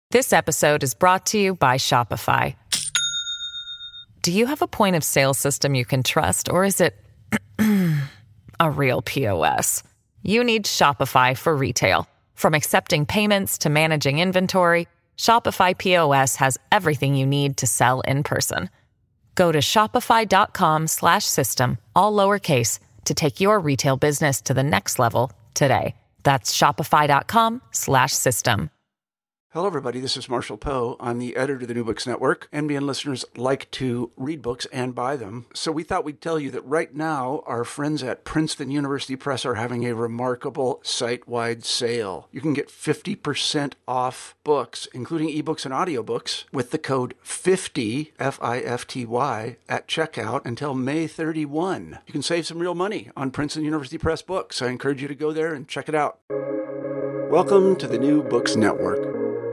This episode is brought to you by Shopify. Do you have a point of sale system you can trust, or is it a real POS? You need Shopify for retail. From accepting payments to managing inventory, Shopify POS has everything you need to sell in person. Go to shopify.com/system, all lowercase, to take your retail business to the next level today. That's shopify.com/system. Hello, everybody. This is Marshall Poe. I'm the editor of the New Books Network. NBN listeners like to read books and buy them. So we thought we'd tell you that right now, our friends at Princeton University Press are having a remarkable site-wide sale. You can get 50% off books, including ebooks and audiobooks, with the code 50, F-I-F-T-Y, at checkout until May 31. You can save some real money on Princeton University Press books. I encourage you to go there and check it out. Welcome to the New Books Network.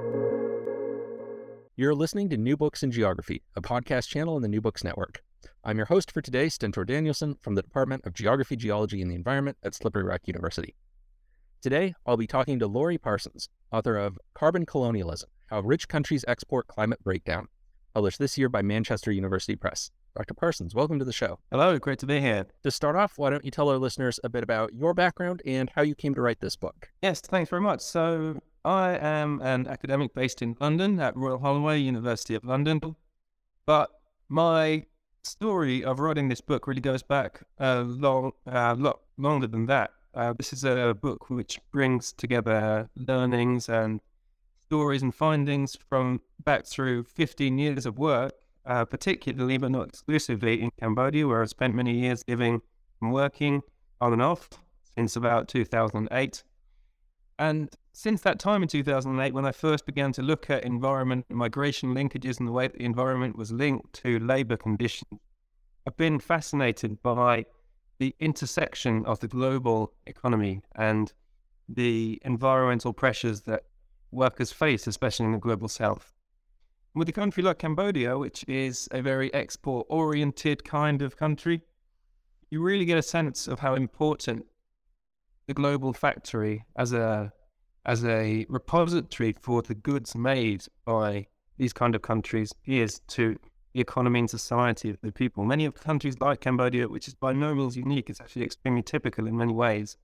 You're listening to New Books in Geography, a podcast channel in the New Books Network. I'm your host for today, Stentor Danielson, from the Department of Geography, Geology, and the Environment at Slippery Rock University. Today, I'll be talking to Laurie Parsons, author of Carbon Colonialism: How Rich Countries Export Climate Breakdown, published this year by Manchester University Press. Dr. Parsons, welcome to the show. Hello, great to be here. To start off, why don't you tell our listeners a bit about your background and how you came to write this book? Yes, thanks very much. So I am an academic based in London at Royal Holloway, University of London. But my story of writing this book really goes back a lot longer than that. This is a book which brings together learnings and stories and findings from back through 15 years of work, particularly but not exclusively in Cambodia, where I spent many years living and working on and off since about 2008. And since that time in 2008, when I first began to look at environment and migration linkages and the way that the environment was linked to labour conditions, I've been fascinated by the intersection of the global economy and the environmental pressures that workers face, especially in the global south. With a country like Cambodia, which is a very export-oriented kind of country, you really get a sense of how important the global factory as a repository for the goods made by these kind of countries is to the economy and society of the people. Many of countries like Cambodia, which is by no means unique, it's actually extremely typical in many ways.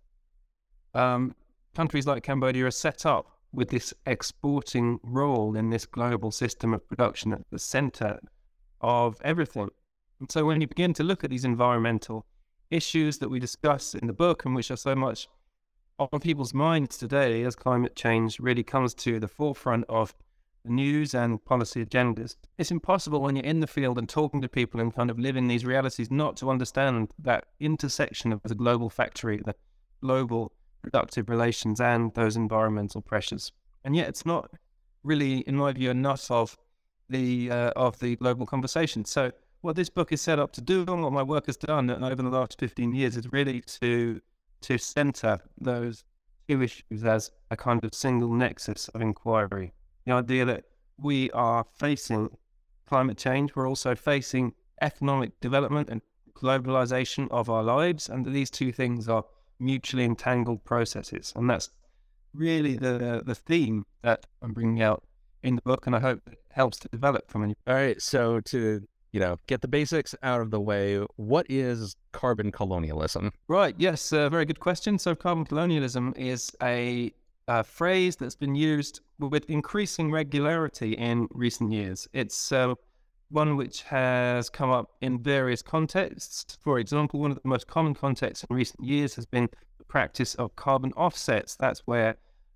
Countries like Cambodia are set up with this exporting role in this global system of production at the center of everything. And so when you begin to look at these environmental issues that we discuss in the book and which are so much on people's minds today as climate change really comes to the forefront of the news and policy agendas, it's impossible when you're in the field and talking to people and kind of living these realities not to understand that intersection of the global factory, the global productive relations and those environmental pressures. And yet it's not really, in my view, enough of the global conversation. So what this book is set up to do and what my work has done over the last 15 years is really to center those two issues as a kind of single nexus of inquiry. The idea that we are facing climate change, we're also facing economic development and globalization of our lives, and that these two things are mutually entangled processes. And that's really the theme that I'm bringing out in the book, and I hope it helps to develop from it. All right, so to get the basics out of the way, what is carbon colonialism? Right, yes, very good question. So carbon colonialism is a phrase that's been used with increasing regularity in recent years. It's one which has come up in various contexts. For example, one of the most common contexts in recent years has been the practice of carbon offsets. That's where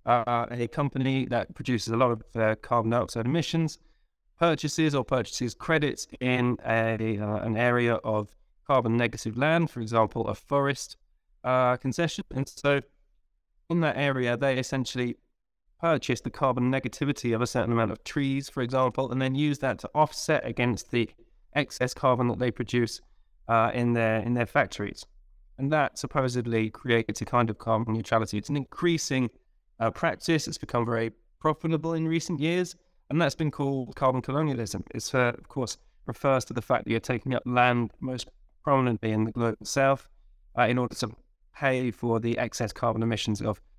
a company that produces a lot of carbon dioxide emissions purchases credits in an area of carbon negative land, for example, a forest concession. And so in that area, they essentially purchase the carbon negativity of a certain amount of trees, for example, and then use that to offset against the excess carbon that they produce in their factories. And that supposedly creates a kind of carbon neutrality. It's an increasing practice. It's become very profitable in recent years, and that's been called carbon colonialism. It's, of course, refers to the fact that you're taking up land most prominently in the global south in order to pay for the excess carbon emissions of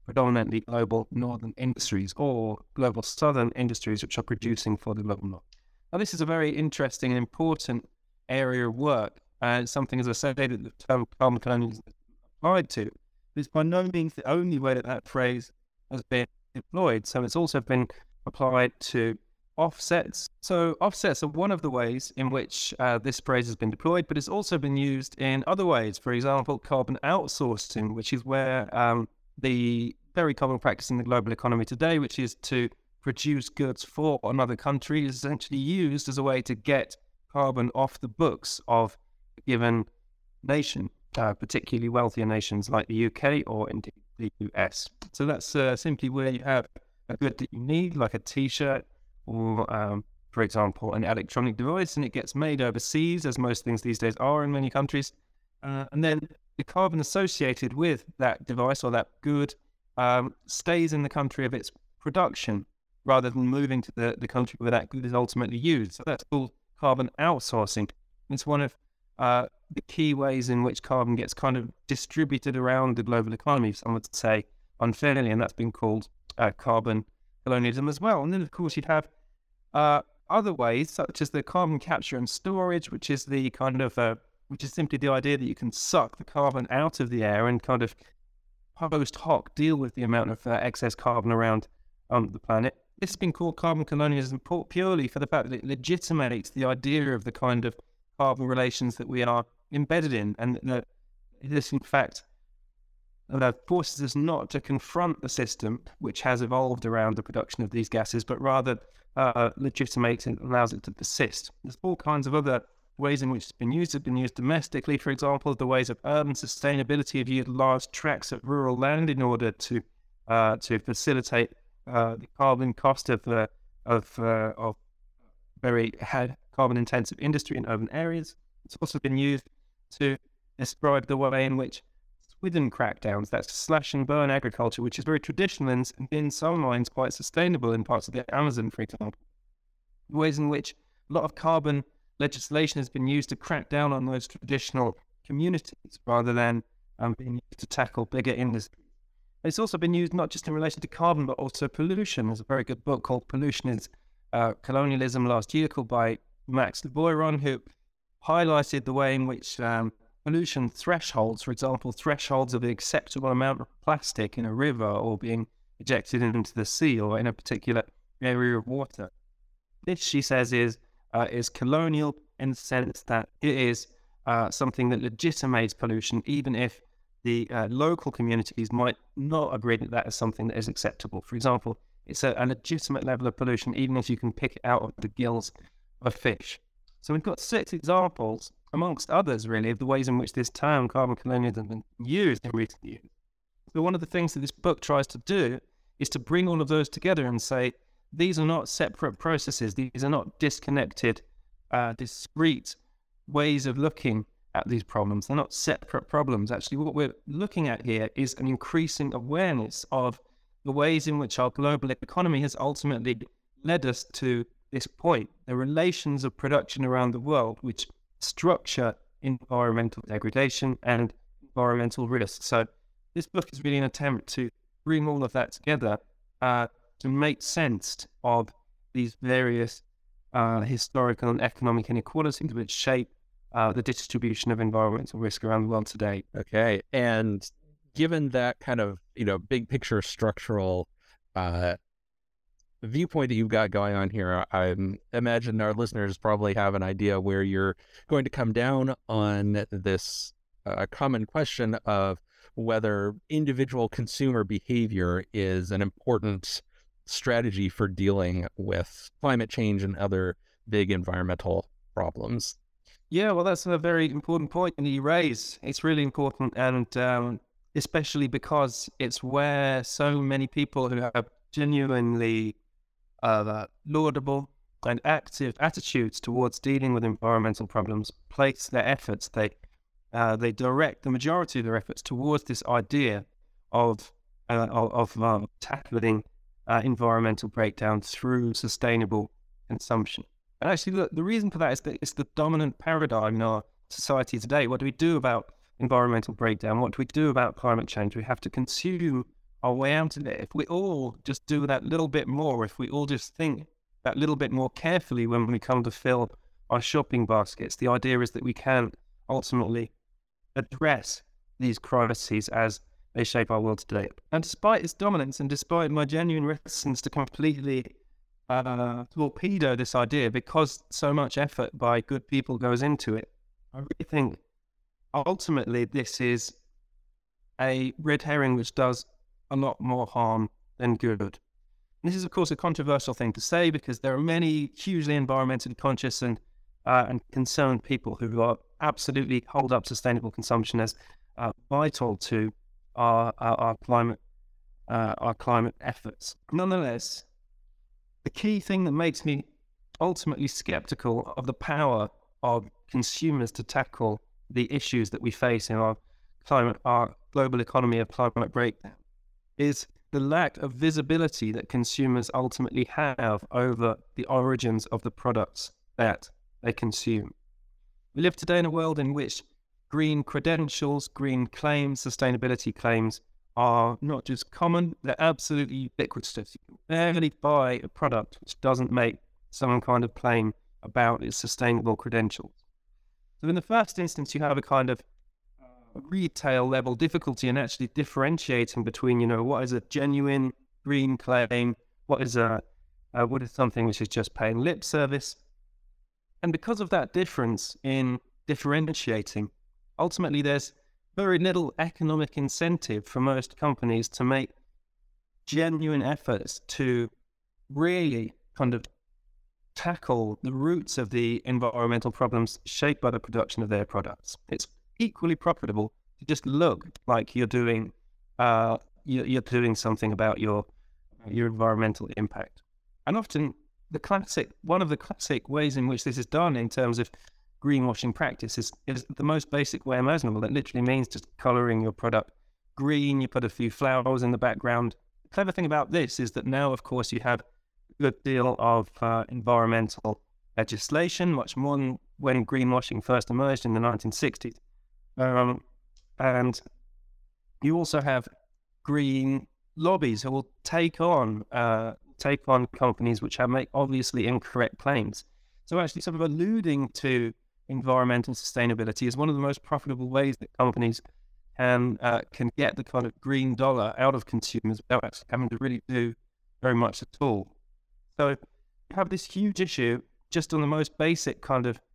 predominantly global northern industries or global southern industries which are producing for the global north. Now, this is a very interesting and important area of work, and something, as I said, that the term carbon colonialism is applied to. It's by no means the only way that phrase has been deployed. So it's also been applied to offsets. So offsets are one of the ways in which this phrase has been deployed, but it's also been used in other ways. For example, carbon outsourcing, which is where the very common practice in the global economy today, which is to produce goods for another country, is essentially used as a way to get carbon off the books of a given nation, particularly wealthier nations like the UK or indeed the US. So that's simply where you have a good that you need, like a t-shirt or, for example, an electronic device, and it gets made overseas, as most things these days are in many countries. And then the carbon associated with that device or that good stays in the country of its production rather than moving to the country where that good is ultimately used. So that's called carbon outsourcing. It's one of the key ways in which carbon gets kind of distributed around the global economy, some would say unfairly, and that's been called carbon colonialism as well. And then, of course, you'd have other ways, such as the carbon capture and storage, which is the kind of which is simply the idea that you can suck the carbon out of the air and kind of post hoc deal with the amount of excess carbon around the planet. This has been called carbon colonialism purely for the fact that it legitimates the idea of the kind of carbon relations that we are embedded in, and that this, in fact, forces us not to confront the system which has evolved around the production of these gases, but rather legitimates and allows it to persist. There's all kinds of other ways in which it's been used. It's been used domestically, for example, the ways of urban sustainability have used large tracts of rural land in order to facilitate the carbon cost of very carbon-intensive industry in urban areas. It's also been used to describe the way in which Swidden crackdowns, that's slash and burn agriculture, which is very traditional and in some minds quite sustainable in parts of the Amazon, for example. The ways in which a lot of carbon legislation has been used to crack down on those traditional communities rather than being used to tackle bigger industries. It's also been used not just in relation to carbon, but also pollution. There's a very good book called Pollution is Colonialism last year, called by Max de Boiron, who highlighted the way in which pollution thresholds, for example, thresholds of the acceptable amount of plastic in a river or being ejected into the sea or in a particular area of water. This, she says, is colonial in the sense that it is something that legitimates pollution, even if the local communities might not agree that that is something that is acceptable. For example, it's a legitimate level of pollution, even if you can pick it out of the gills of a fish. So we've got 6 examples, amongst others, really, of the ways in which this term carbon colonialism has been used in recent years. So one of the things that this book tries to do is to bring all of those together and say, these are not separate processes. These are not disconnected, discrete ways of looking at these problems. They're not separate problems. Actually, what we're looking at here is an increasing awareness of the ways in which our global economy has ultimately led us to this point, the relations of production around the world, which structure environmental degradation and environmental risk. So this book is really an attempt to bring all of that together to make sense of these various historical and economic inequalities which shape the distribution of environmental risk around the world today. Okay. And given that kind of, big picture structural viewpoint that you've got going on here, I imagine our listeners probably have an idea where you're going to come down on this common question of whether individual consumer behavior is an important strategy for dealing with climate change and other big environmental problems. Yeah, well, that's a very important point that you raise. It's really important, and especially because it's where so many people who have genuinely laudable and active attitudes towards dealing with environmental problems place their efforts. They direct the majority of their efforts towards this idea of tackling environmental breakdown through sustainable consumption. And actually, look, the reason for that is that it's the dominant paradigm in our society today. What do we do about environmental breakdown? What do we do about climate change? We have to consume our way out of it. If we all just do that little bit more, if we all just think that little bit more carefully when we come to fill our shopping baskets, the idea is that we can ultimately address these crises as they shape our world today. And despite its dominance and despite my genuine reticence to completely torpedo this idea, because so much effort by good people goes into it, I really think ultimately this is a red herring which does a lot more harm than good. And this is, of course, a controversial thing to say because there are many hugely environmentally conscious and concerned people who are absolutely hold up sustainable consumption as vital to our climate efforts. Nonetheless, the key thing that makes me ultimately skeptical of the power of consumers to tackle the issues that we face in our global economy of climate breakdown is the lack of visibility that consumers ultimately have over the origins of the products that they consume. We live today in a world in which green credentials, green claims, sustainability claims are not just common, they're absolutely ubiquitous. You can barely buy a product which doesn't make some kind of claim about its sustainable credentials. So in the first instance, you have a kind of retail level difficulty in actually differentiating between, what is a genuine green claim, what is something which is just paying lip service. And because of that difference in differentiating, ultimately there's very little economic incentive for most companies to make genuine efforts to really kind of tackle the roots of the environmental problems shaped by the production of their products. It's equally profitable to just look like you're doing something about your environmental impact. And often one of the classic ways in which this is done in terms of greenwashing practice is the most basic way imaginable. That literally means just coloring your product green. You put a few flowers in the background. The clever thing about this is that now, of course, you have a good deal of environmental legislation, much more than when greenwashing first emerged in the 1960s. And you also have green lobbies who will take on companies which make obviously incorrect claims. So actually sort of alluding to environmental sustainability is one of the most profitable ways that companies can get the kind of green dollar out of consumers without actually having to really do very much at all. So you have this huge issue just on the most basic kind of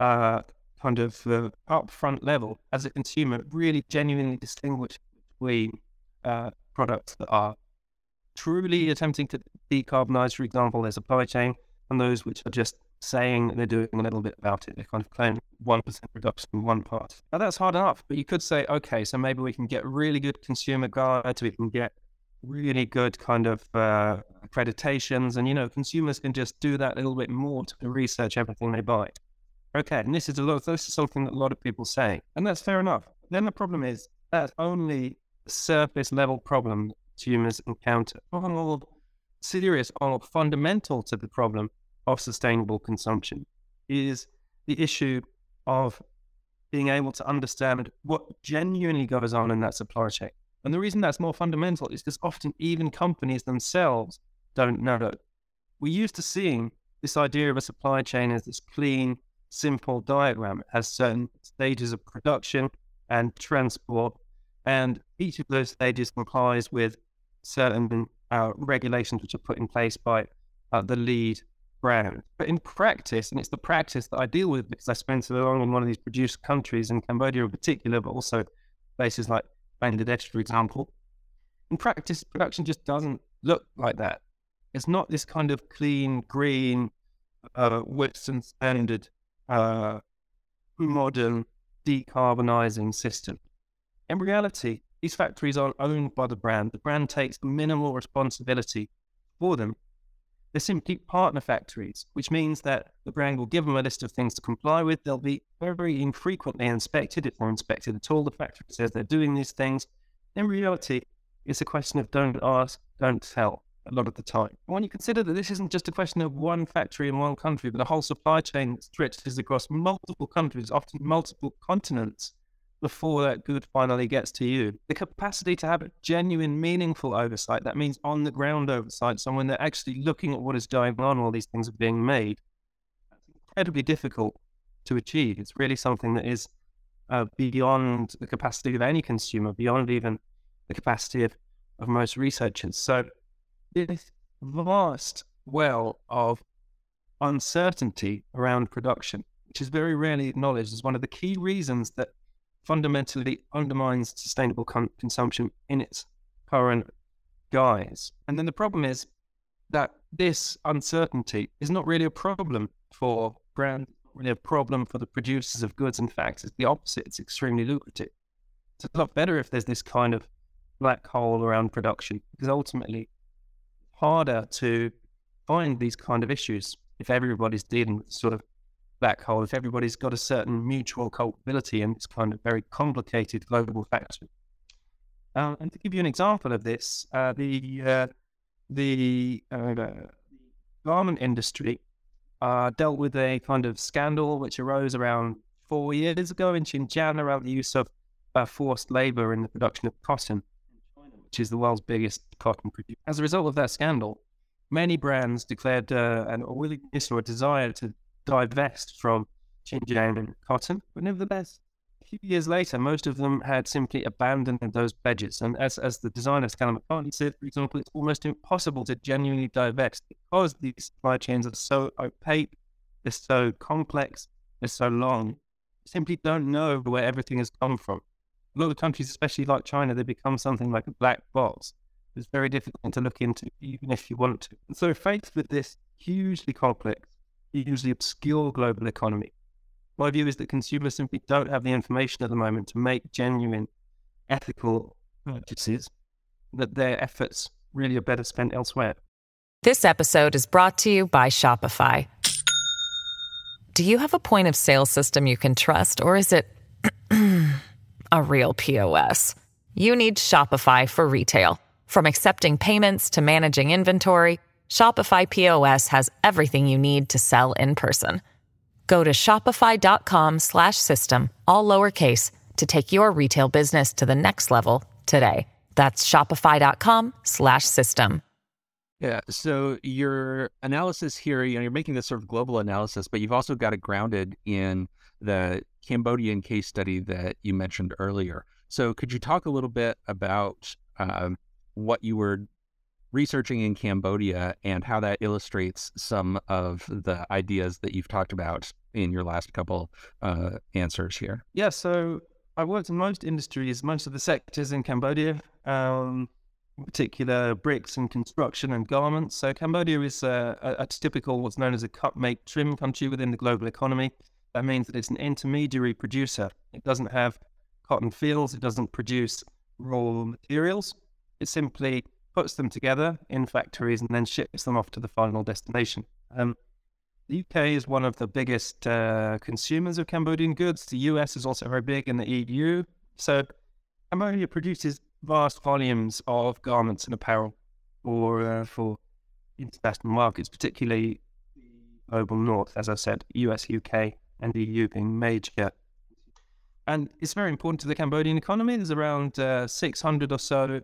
upfront level as a consumer, really genuinely distinguish between products that are truly attempting to decarbonize, for example, their supply chain, and those which are just saying they're doing a little bit about it. They kind of claim 1% reduction in one part. Now that's hard enough, but you could say, okay, so maybe we can get really good consumer guides, we can get really good kind of accreditations, and consumers can just do that a little bit more to research everything they buy. Okay, and this is something that a lot of people say, and that's fair enough. Then the problem is that's only a surface level problem consumers encounter. Far more serious or fundamental to the problem of sustainable consumption is the issue of being able to understand what genuinely goes on in that supply chain. And the reason that's more fundamental is because often even companies themselves don't know. We're used to seeing this idea of a supply chain as this clean, simple diagram. It has certain stages of production and transport, and each of those stages complies with certain regulations which are put in place by the lead brand. But in practice, and it's the practice that I deal with because I spent so long in one of these producer countries, in Cambodia in particular, but also places like Bangladesh, for example, in practice, production just doesn't look like that. It's not this kind of clean, green, Western standard, modern, decarbonizing system. In reality, these factories are owned by the brand. The brand takes minimal responsibility for them. They're simply partner factories, which means that the brand will give them a list of things to comply with. They'll be very, very infrequently inspected, if they're inspected at all. The factory says they're doing these things. In reality, it's a question of don't ask, don't tell a lot of the time. And when you consider that this isn't just a question of one factory in one country, but a whole supply chain that stretches across multiple countries, often multiple continents, before that good finally gets to you. The capacity to have a genuine, meaningful oversight, that means on-the-ground oversight, someone that's actually looking at what is going on while these things are being made, that's incredibly difficult to achieve. It's really something that is beyond the capacity of any consumer, beyond even the capacity of most researchers. So this vast well of uncertainty around production, which is very rarely acknowledged as one of the key reasons that fundamentally undermines sustainable consumption in its current guise. And then the problem is that this uncertainty is not really a problem for brands, really a problem for the producers of goods. In fact, it's the opposite. It's extremely lucrative. It's a lot better if there's this kind of black hole around production, because ultimately it's harder to find these kind of issues if everybody's dealing with sort of black hole, if everybody's got a certain mutual culpability in this kind of very complicated global factor. And to give you an example of this, the garment industry dealt with a kind of scandal which arose around 4 years ago in Xinjiang around the use of forced labor in the production of cotton in China, which is the world's biggest cotton producer. As a result of that scandal, many brands declared a willingness or a desire to divest from Xinjiang cotton, but nevertheless, a few years later, most of them had simply abandoned those pledges. And as the designer Stella McCartney said, for example, it's almost impossible to genuinely divest because these supply chains are so opaque, they're so complex, they're so long. You simply don't know where everything has come from. A lot of countries, especially like China, they become something like a black box. It's very difficult to look into, even if you want to. And so faced with this hugely complex, hugely obscure global economy, my view is that consumers simply don't have the information at the moment to make genuine, ethical purchases, that their efforts really are better spent elsewhere. This episode is brought to you by Shopify. Do you have a point of sale system you can trust, or is it a real POS? You need Shopify for retail. From accepting payments to managing inventory, Shopify POS has everything you need to sell in person. Go to shopify.com/system, all lowercase, to take your retail business to the next level today. That's shopify.com/system. Yeah. So your analysis here, you're making this sort of global analysis, but you've also got it grounded in the Cambodian case study that you mentioned earlier. So could you talk a little bit about what you were researching in Cambodia and how that illustrates some of the ideas that you've talked about in your last couple answers here? Yeah, so I worked in most industries, most of the sectors in Cambodia, in particular bricks and construction and garments. So Cambodia is a typical what's known as a cut, make, trim country within the global economy. That means that it's an intermediary producer. It doesn't have cotton fields, it doesn't produce raw materials. It simply puts them together in factories and then ships them off to the final destination. The UK is one of the biggest consumers of Cambodian goods. The US is also very big in the EU. So Cambodia produces vast volumes of garments and apparel for international markets, particularly the global north, as I said, US, UK, and EU being major. And it's very important to the Cambodian economy. There's around 600 or so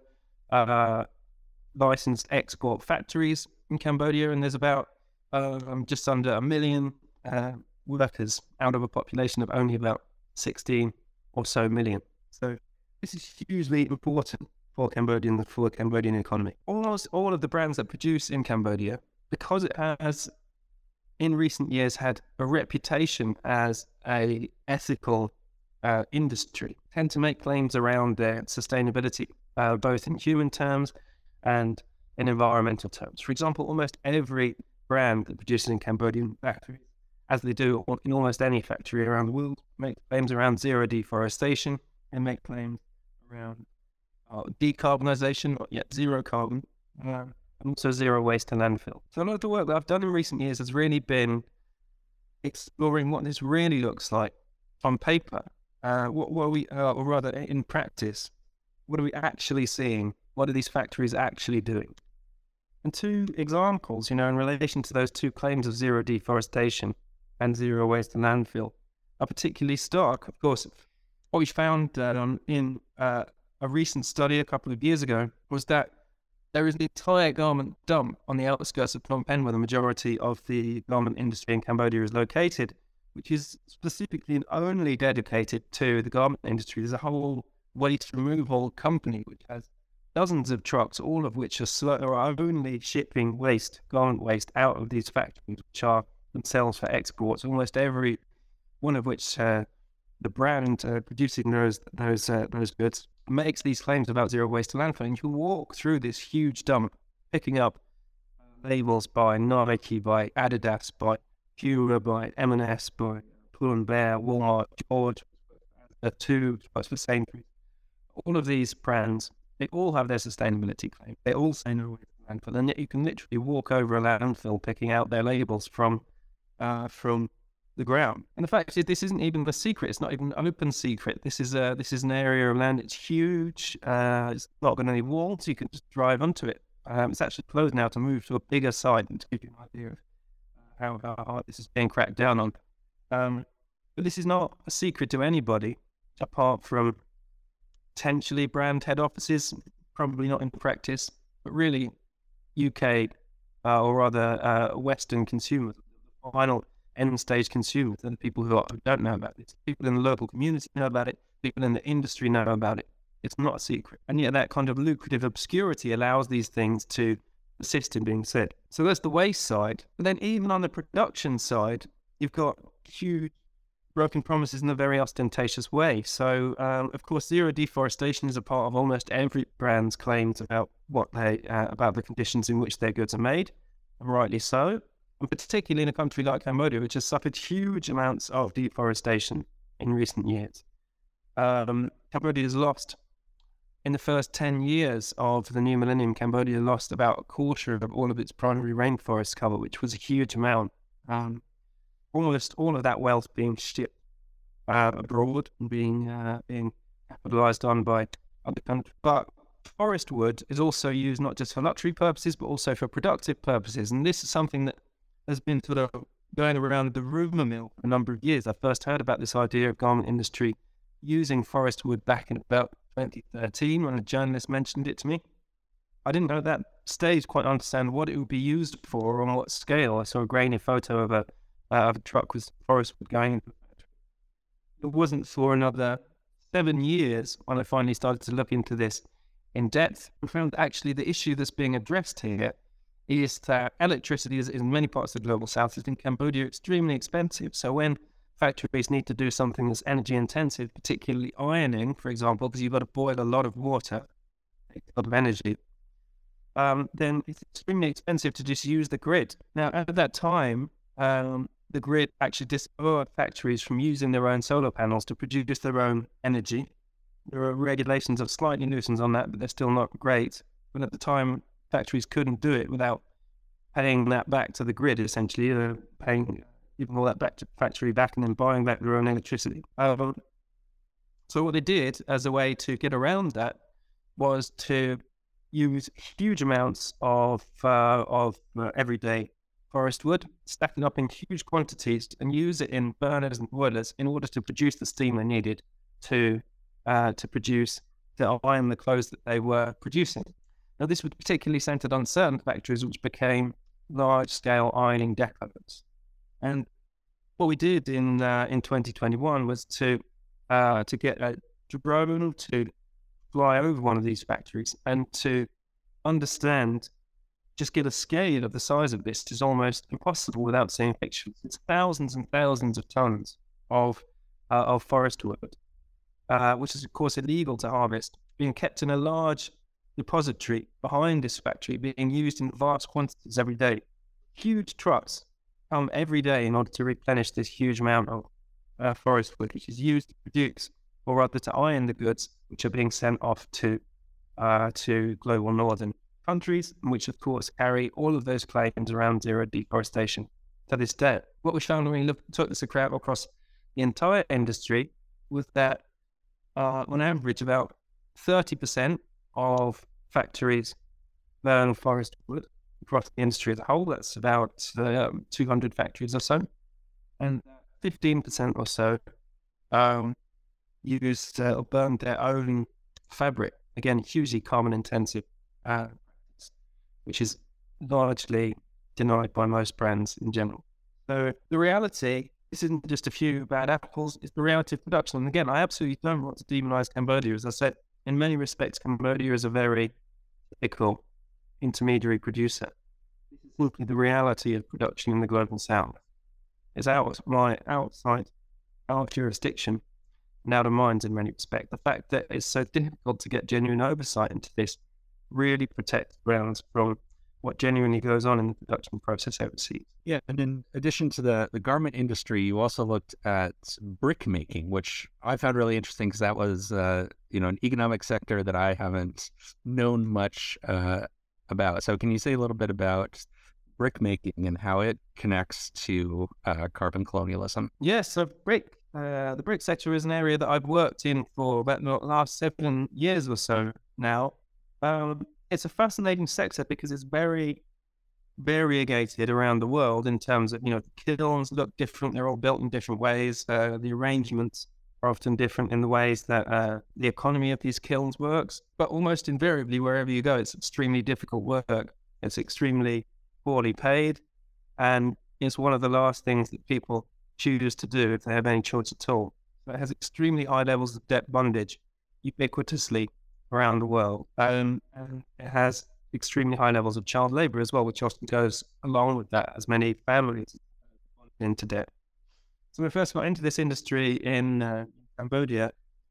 licensed export factories in Cambodia, and there's about just under 1 million workers out of a population of only about 16 or so million. So this is hugely important for the Cambodian economy. Almost all of the brands that produce in Cambodia, because it has in recent years had a reputation as a ethical industry, tend to make claims around their sustainability, both in human terms and in environmental terms. For example, almost every brand that produces in Cambodian factories, as they do in almost any factory around the world, make claims around zero deforestation and make claims around decarbonization, not yet zero carbon, and also zero waste to landfill. So a lot of the work that I've done in recent years has really been exploring what this really looks like on paper. What are we, or rather in practice, what are we actually seeing? What are these factories actually doing? And two examples, in relation to those two claims of zero deforestation and zero waste to landfill are particularly stark. Of course, what we found in a recent study a couple of years ago was that there is an entire garment dump on the outskirts of Phnom Penh, where the majority of the garment industry in Cambodia is located, which is specifically and only dedicated to the garment industry. There's a whole waste removal company which has dozens of trucks, all of which are only shipping waste, garment waste, out of these factories, which are themselves for exports. Almost every one of which the brand producing those goods makes these claims about zero waste to landfill. And you walk through this huge dump, picking up labels by Nike, by Adidas, by Puma, by M&S, by Pull & Bear, Walmart, George, Tube, for Sainsbury's. All of these brands, they all have their sustainability claim. They all say no waste to landfill, and yet you can literally walk over a landfill picking out their labels from the ground. And the fact is, this isn't even a secret. It's not even an open secret. This is an area of land. It's huge. It's not got any walls. You can just drive onto it. It's actually closed now to move to a bigger site, and to give you an idea of how hard this is being cracked down on. But this is not a secret to anybody, apart from potentially brand head offices, probably not in practice, but really UK or rather Western consumers, final end stage consumers, and the people who don't know about this. People in the local community know about it. People in the industry know about it. It's not a secret. And yet that kind of lucrative obscurity allows these things to persist in being said. So that's the waste side. But then even on the production side, you've got huge broken promises in a very ostentatious way. So, of course, zero deforestation is a part of almost every brand's claims about about the conditions in which their goods are made, and rightly so. And particularly in a country like Cambodia, which has suffered huge amounts of deforestation in recent years. Cambodia has lost, in the first 10 years of the new millennium, Cambodia lost about a quarter of all of its primary rainforest cover, which was a huge amount. Almost all of that wealth being shipped abroad and being capitalized on by other countries. But forest wood is also used not just for luxury purposes, but also for productive purposes. And this is something that has been sort of going around the rumour mill for a number of years. I first heard about this idea of garment industry using forest wood back in about 2013 when a journalist mentioned it to me. I didn't know at that stage quite understand what it would be used for or on what scale. I saw a grainy photo of a truck with forest wood going into the factory. It wasn't for another 7 years when I finally started to look into this in depth and found actually the issue that's being addressed here is that electricity is in many parts of the global south, is in Cambodia, extremely expensive. So when factories need to do something that's energy intensive, particularly ironing, for example, because you've got to boil a lot of water, a lot of energy, then it's extremely expensive to just use the grid. Now, at that time, the grid actually disallowed factories from using their own solar panels to produce their own energy. There are regulations of slightly nuisance on that, but they're still not great. But at the time, factories couldn't do it without paying that back to the grid, essentially, giving all that back to the factory back and then buying back their own electricity. So what they did as a way to get around that was to use huge amounts of everyday forest wood, stack it up in huge quantities and use it in burners and boilers in order to produce the steam they needed to iron the clothes that they were producing. Now, this was particularly centered on certain factories which became large-scale ironing depots. And what we did in 2021 was to get a drone to fly over one of these factories and to understand, just get a scale of the size of this is almost impossible without seeing pictures. It's thousands and thousands of tons of forest wood, which is of course illegal to harvest, being kept in a large depository behind this factory, being used in vast quantities every day. Huge trucks come every day in order to replenish this huge amount of forest wood, which is used to produce, or rather to iron the goods, which are being sent off to global northern countries, which of course carry all of those claims around zero deforestation to this day. What we found when we took this across the entire industry was that on average about 30% of factories burn forest wood across the industry as a whole. That's about 200 factories or so, and 15% or so used or burned their own fabric. Again, hugely carbon intensive, which is largely denied by most brands in general. So the reality, this isn't just a few bad apples, it's the reality of production. And again, I absolutely don't want to demonize Cambodia. As I said, in many respects, Cambodia is a very typical intermediary producer. This is simply the reality of production in the global south. It's outside our jurisdiction and out of minds in many respects. The fact that it's so difficult to get genuine oversight into this really protects brands from what genuinely goes on in the production process overseas. Yeah, and in addition to the garment industry, you also looked at brick making, which I found really interesting because that was an economic sector that I haven't known much about. So can you say a little bit about brick making and how it connects to carbon colonialism? Yes, so the brick sector is an area that I've worked in for about the last 7 years or so now. It's a fascinating sector because it's very variegated around the world in terms of, the kilns look different. They're all built in different ways. The arrangements are often different in the ways that the economy of these kilns works. But almost invariably, wherever you go, it's extremely difficult work. It's extremely poorly paid. And it's one of the last things that people choose to do if they have any choice at all. So it has extremely high levels of debt bondage ubiquitously around the world. And it has extremely high levels of child labor as well, which often goes along with that, as many families into debt. So we first got into this industry in Cambodia,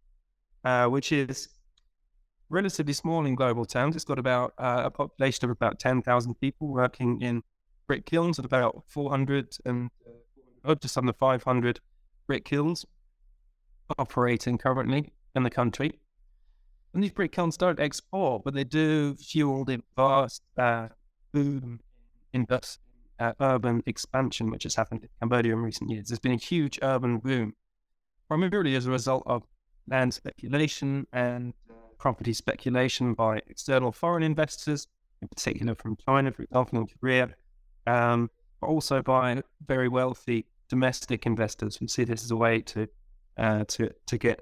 which is relatively small in global terms. It's got about a population of about 10,000 people working in brick kilns, at about 400 and just under 500 brick kilns operating currently in the country. And these brick kilns don't export, but they do fuel the vast boom in urban expansion, which has happened in Cambodia in recent years. There's been a huge urban boom, primarily as a result of land speculation and property speculation by external foreign investors, in particular from China, for example, and Korea, but also by very wealthy domestic investors who see this as a way to get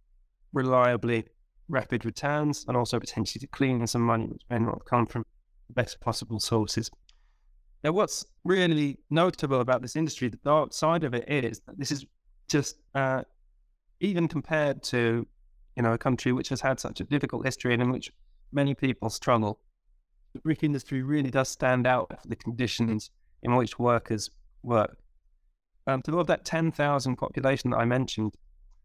reliably rapid returns and also potentially to clean some money which may not come from the best possible sources. Now, what's really notable about this industry, the dark side of it, is that this is just even compared to a country which has had such a difficult history and in which many people struggle, the brick industry really does stand out for the conditions in which workers work. So of that 10,000 population that I mentioned,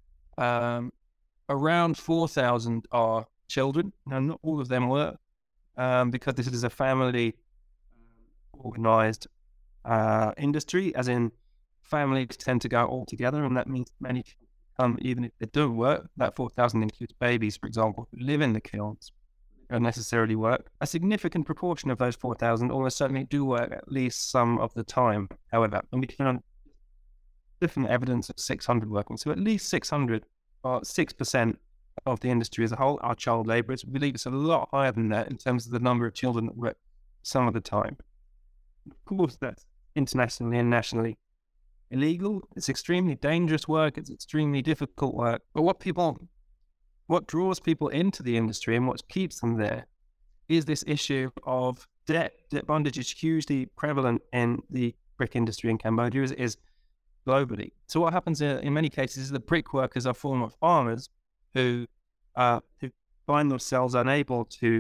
around 4,000 are children. Now, not all of them work because this is a family organized industry, as in families tend to go all together, and that means many come even if they don't work. That 4,000 includes babies, for example, who live in the kilns, don't necessarily work. A significant proportion of those 4,000 almost certainly do work at least some of the time, however, and we found different evidence of 600 working. So at least 600, or 6% of the industry as a whole, are child labourers. We believe it's a lot higher than that in terms of the number of children that work some of the time. Of course, that's internationally and nationally illegal. It's extremely dangerous work. It's extremely difficult work. But what draws people into the industry and what keeps them there is this issue of debt. Debt bondage is hugely prevalent in the brick industry in Cambodia, as it is globally. So what happens in many cases is that brick workers are former farmers who find themselves unable to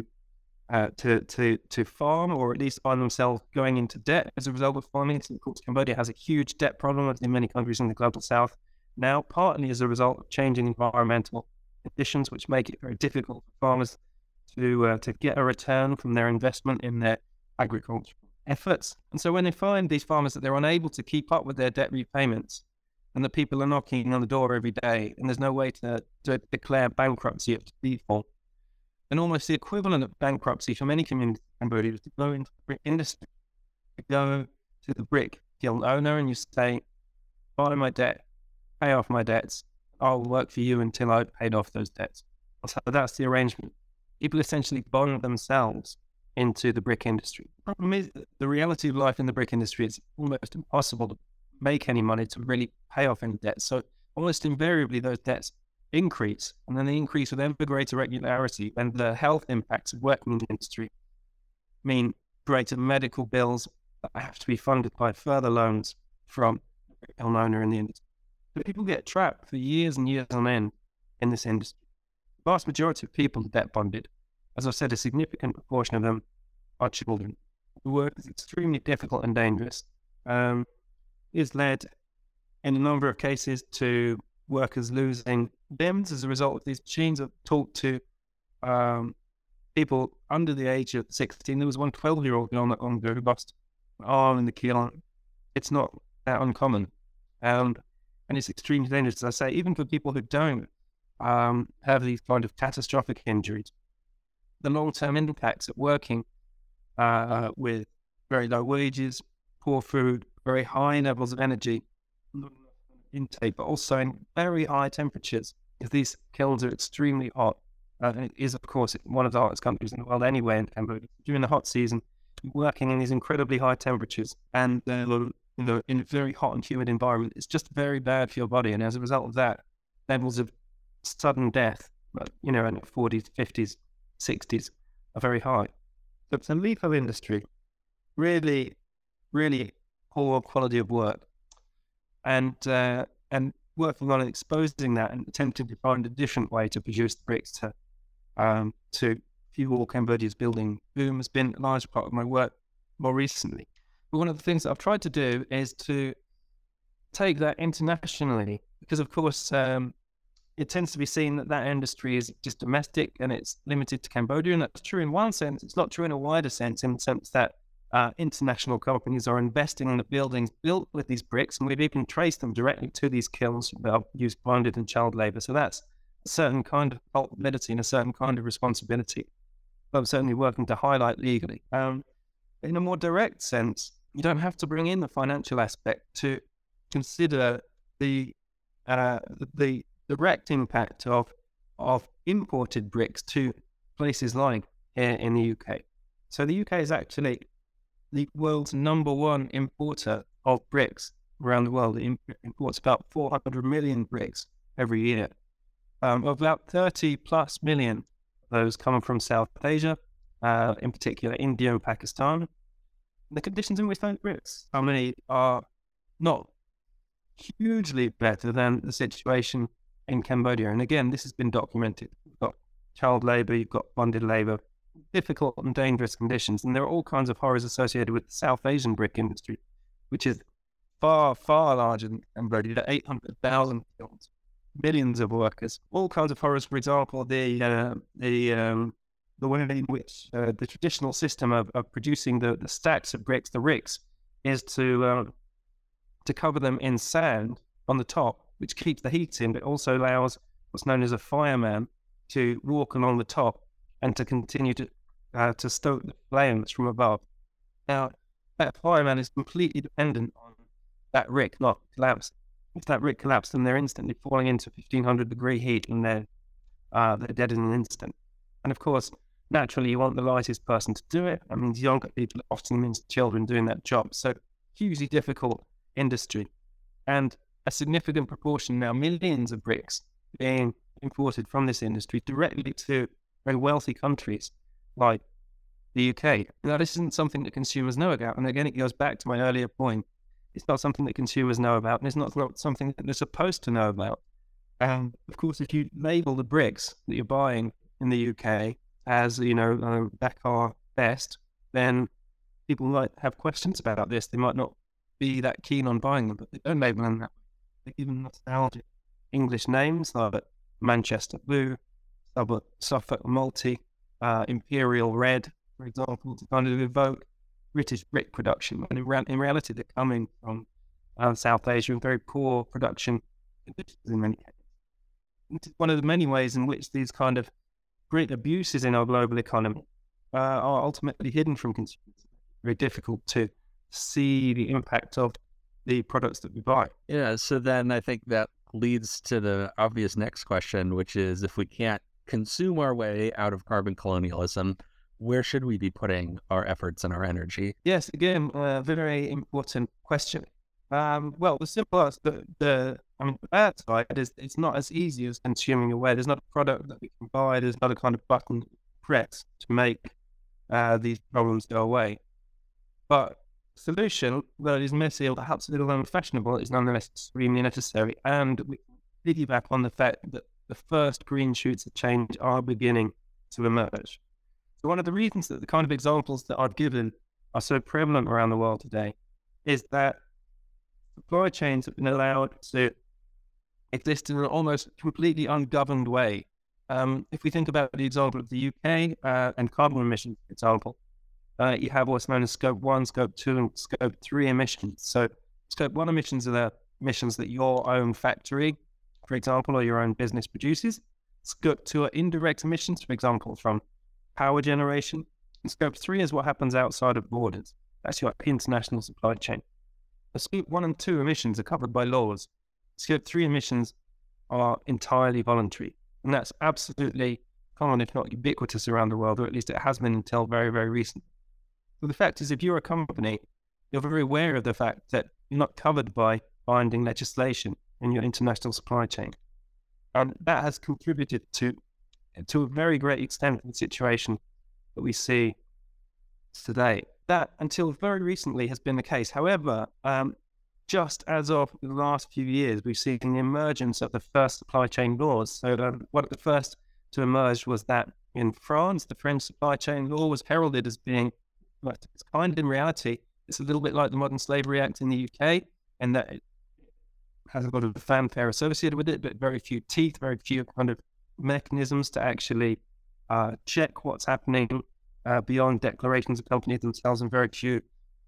farm, or at least find themselves going into debt as a result of farming. So of course, Cambodia has a huge debt problem in many countries in the global south now, partly as a result of changing environmental conditions, which make it very difficult for farmers to get a return from their investment in their agricultural efforts. And so when they find, these farmers, that they're unable to keep up with their debt repayments, and the people are knocking on the door every day, and there's no way to declare bankruptcy of default, and almost the equivalent of bankruptcy for many communities in Cambodia is to go into the brick industry, to go to the brick kiln owner and you say, buy my debt, pay off my debts, I'll work for you until I've paid off those debts. So that's the arrangement. People essentially bond themselves into the brick industry. The problem is that the reality of life in the brick industry is almost impossible to make any money to really pay off any debts. So almost invariably those debts increase, and then they increase with ever greater regularity, and the health impacts of working in the industry mean greater medical bills that have to be funded by further loans from the owner in the industry. So people get trapped for years and years on end in this industry. The vast majority of people are debt bonded. As I've said, a significant proportion of them are children. The work is extremely difficult and dangerous. Is led in a number of cases to workers losing limbs as a result of these machines. I've talked to people under the age of 16. There was one 12-year-old girl not long ago who lost an arm in the keel. It's not that uncommon. And it's extremely dangerous, as I say, even for people who don't have these kind of catastrophic injuries. The long-term impacts of working with very low wages, poor food, very high levels of energy intake, but also in very high temperatures, because these kilns are extremely hot. And it is, of course, one of the hottest countries in the world anyway in Cambodia. During the hot season, working in these incredibly high temperatures and in a very hot and humid environment, it's just very bad for your body. And as a result of that, levels of sudden death, in the 40s, 50s, 60s are very high. So it's a lethal industry, really, really poor quality of work. And working on exposing that and attempting to find a different way to produce the bricks to fuel Cambodia's building boom has been a large part of my work more recently. But one of the things that I've tried to do is to take that internationally, because of course it tends to be seen that industry is just domestic and it's limited to Cambodia, and that's true in one sense. It's not true in a wider sense, in the sense that international companies are investing in the buildings built with these bricks, and we've even traced them directly to these kilns that use bonded and child labour. So that's a certain kind of culpability and a certain kind of responsibility that I'm certainly working to highlight legally. In a more direct sense, you don't have to bring in the financial aspect to consider the direct impact of imported bricks to places like here in the UK. So the UK is actually the world's #1 importer of bricks around the world. It imports about 400 million bricks every year. About 30 plus million of those come from South Asia, in particular India and Pakistan. The conditions in which those bricks are made are not hugely better than the situation in Cambodia. And again, this has been documented. You've got child labour, you've got bonded labour, difficult and dangerous conditions. And there are all kinds of horrors associated with the South Asian brick industry, which is far, far larger than Cambodia, 800,000 kilns, millions of workers, all kinds of horrors. For example, the way in which the traditional system of producing the stacks of bricks, the ricks, is to cover them in sand on the top, which keeps the heat in, but also allows what's known as a fireman to walk along the top and to continue to stoke the flames from above. Now, that fireman is completely dependent on that rick not collapse. If that rick collapses, then they're instantly falling into 1500 degree heat, and they're dead in an instant. And of course, naturally, you want the lightest person to do it. I mean, younger people often means children doing that job. So, hugely difficult industry. And a significant proportion now, millions of bricks being imported from this industry directly to very wealthy countries like the UK. Now, this isn't something that consumers know about. And again, it goes back to my earlier point. It's not something that consumers know about, and it's not something that they're supposed to know about. And of course, if you label the bricks that you're buying in the UK as, Dakar best, then people might have questions about this. They might not be that keen on buying them, but they don't label them that way. They give them nostalgic English names like Manchester Blue, Suffolk Multi, Imperial Red, for example, to kind of evoke British brick production. And in reality, they're coming from South Asia in very poor production conditions in many cases. This is one of the many ways in which these kind of great abuses in our global economy are ultimately hidden from consumers. It's very difficult to see the impact of the products that we buy. Yeah, so then I think that leads to the obvious next question, which is, if we can't consume our way out of carbon colonialism, where should we be putting our efforts and our energy? Yes, again, a very important question. Well, the simple answer, the bad side is it's not as easy as consuming away. There's not a product that we can buy. There's not a kind of button press to make these problems go away. But solution that is messy or perhaps a little unfashionable is nonetheless extremely necessary. And we piggyback on the fact that the first green shoots of change are beginning to emerge. So one of the reasons that the kind of examples that I've given are so prevalent around the world today is that supply chains have been allowed to exist in an almost completely ungoverned way. If we think about the example of the UK and carbon emissions, for example, you have what's known as Scope 1, Scope 2, and Scope 3 emissions. So Scope 1 emissions are the emissions that your own factory, for example, or your own business produces. Scope 2 are indirect emissions, for example, from power generation. And Scope 3 is what happens outside of borders. That's your international supply chain. The Scope 1 and 2 emissions are covered by laws. Scope 3 emissions are entirely voluntary. And that's absolutely common, if not ubiquitous around the world, or at least it has been until very, very recently. So the fact is, if you're a company, you're very aware of the fact that you're not covered by binding legislation in your international supply chain. And that has contributed to a very great extent the situation that we see today. That, until very recently, has been the case. However, just as of the last few years, we've seen the emergence of the first supply chain laws. So one of the first to emerge was that in France, the French supply chain law was heralded as being, it's kind in reality, it's a little bit like the Modern Slavery Act in the UK, and that it has a lot of fanfare associated with it, but very few teeth, very few kind of mechanisms to actually check what's happening beyond declarations of companies themselves, and very few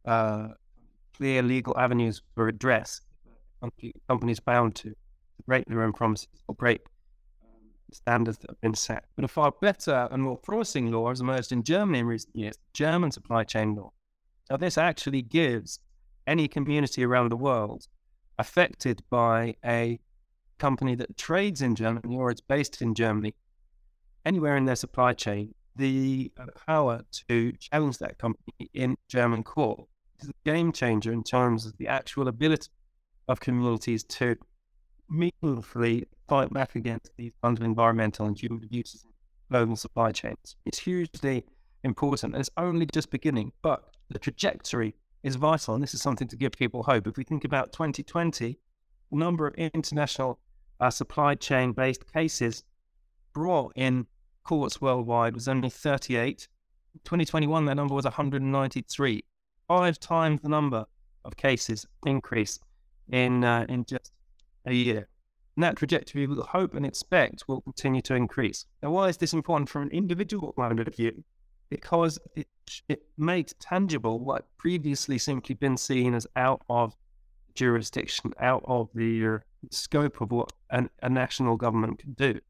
clear legal avenues for redress. Companies bound to break their own promises or break standards that have been set. But a far better and more promising law has emerged in Germany in recent years, the German supply chain law. Now, this actually gives any community around the world affected by a company that trades in Germany or is based in Germany, anywhere in their supply chain, the power to challenge that company in German court. It's a game changer in terms of the actual ability of communities to meaningfully fight back against these kinds of environmental and human abuses in global supply chains. It's hugely important, and it's only just beginning, but the trajectory is vital, and this is something to give people hope. If we think about 2020, the number of international supply chain-based cases brought in courts worldwide was only 38. In 2021, that number was 193. 5 times the number of cases increase in just a year. And that trajectory, we hope and expect, will continue to increase. Now, why is this important from an individual point of view? Because it makes tangible what previously simply been seen as out of jurisdiction, out of the scope of what a national government can do.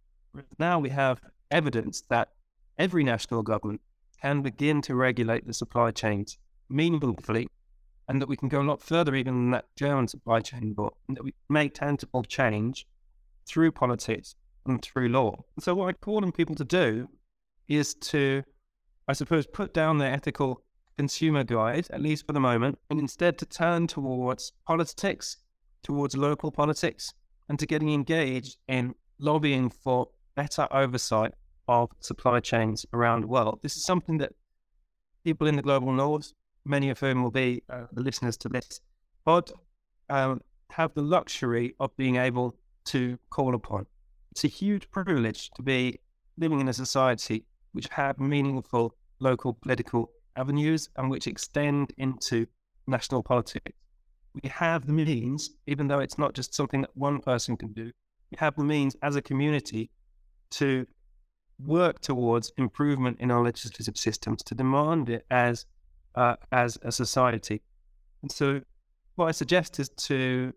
Now we have evidence that every national government can begin to regulate the supply chains meaningfully, and that we can go a lot further even than that German supply chain law, and that we make tangible change through politics and through law. And so what I call on people to do is to, I suppose, put down their ethical consumer guide, at least for the moment, and instead to turn towards politics, towards local politics, and to getting engaged in lobbying for better oversight of supply chains around the world. This is something that people in the global north, many of whom will be the listeners to this pod, have the luxury of being able to call upon. It's a huge privilege to be living in a society which have meaningful local political avenues and which extend into national politics. We have the means, even though it's not just something that one person can do, we have the means as a community to work towards improvement in our legislative systems, to demand it as a society. And so what I suggest is to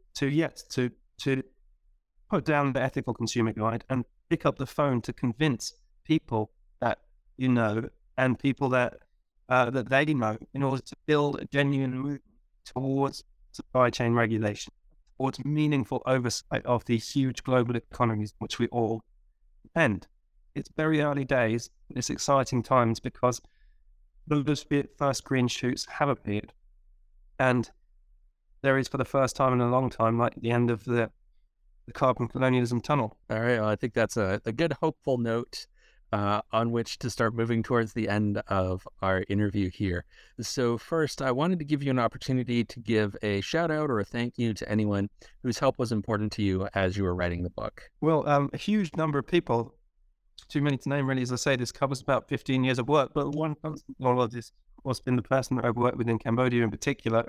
put down the ethical consumer guide and pick up the phone to convince people that you know and people that they know, in order to build a genuine movement towards supply chain regulation, towards meaningful oversight of these huge global economies which we all depend. It's very early days, but it's exciting times because those first green shoots have appeared. And there is for the first time in a long time, like the end of the carbon colonialism tunnel. All right. Well, I think that's a good, hopeful note on which to start moving towards the end of our interview here. So first, I wanted to give you an opportunity to give a shout out or a thank you to anyone whose help was important to you as you were writing the book. Well, a huge number of people, too many to name really, as I say, this covers about 15 years of work, but one constant in all of this has been the person that I've worked with in Cambodia in particular,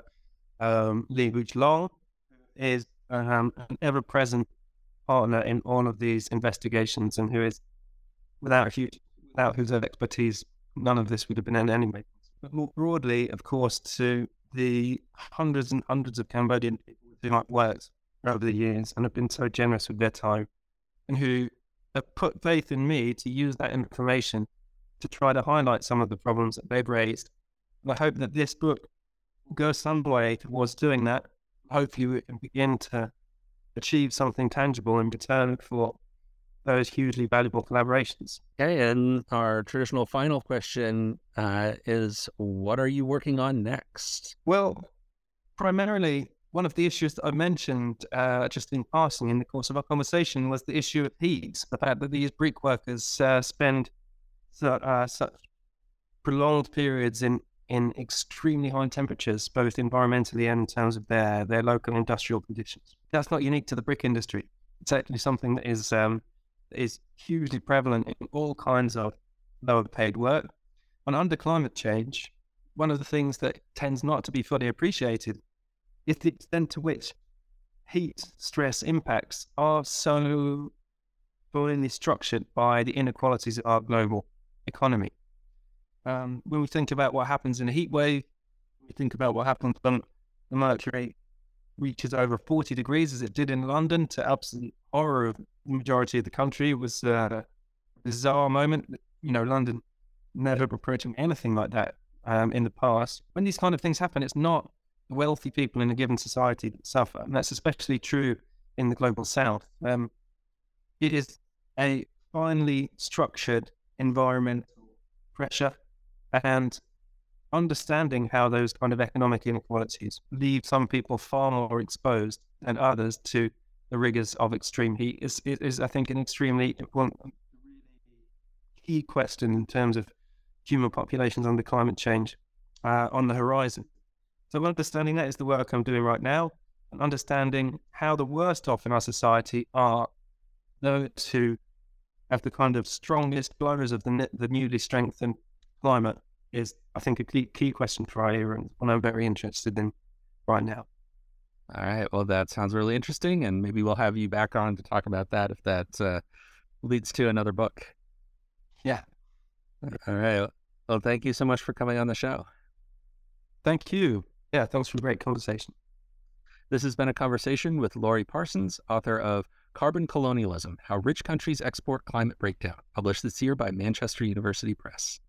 Lee Vuch Long, is an ever-present partner in all of these investigations, and who is, without whose expertise, none of this would have been in anyway. But more broadly, of course, to the hundreds and hundreds of Cambodian people who I've worked over the years and have been so generous with their time, and who have put faith in me to use that information to try to highlight some of the problems that they've raised. And I hope that this book will go some way towards doing that. Hopefully we can begin to achieve something tangible in return for those hugely valuable collaborations. Okay, and our traditional final question is, what are you working on next? Well, primarily, one of the issues that I mentioned just in passing in the course of our conversation was the issue of heat, the fact that these brick workers spend such prolonged periods in extremely high temperatures, both environmentally and in terms of their local industrial conditions. That's not unique to the brick industry. It's actually something that is hugely prevalent in all kinds of lower paid work. And under climate change, one of the things that tends not to be fully appreciated is the extent to which heat stress impacts are so fully structured by the inequalities of our global economy. When we think about what happens in a heat wave, we think about what happens when the mercury reaches over 40 degrees, as it did in London, to absolute horror of the majority of the country. It was a bizarre moment. London never approaching anything like that in the past. When these kind of things happen, it's not the wealthy people in a given society that suffer, and that's especially true in the global south. It is a finely structured environmental pressure, and understanding how those kind of economic inequalities leave some people far more exposed than others to the rigors of extreme heat is I think, an extremely important, key question in terms of human populations under climate change on the horizon. So understanding that is the work I'm doing right now, and understanding how the worst off in our society are those who have the kind of strongest blows of the newly strengthened climate is, I think, a key question for our era, and one I'm very interested in right now. All right. Well, that sounds really interesting, and maybe we'll have you back on to talk about that if that leads to another book. Yeah. All right. Well, thank you so much for coming on the show. Thank you. Yeah, thanks for a great conversation. This has been a conversation with Laurie Parsons, author of Carbon Colonialism: How Rich Countries Export Climate Breakdown, published this year by Manchester University Press.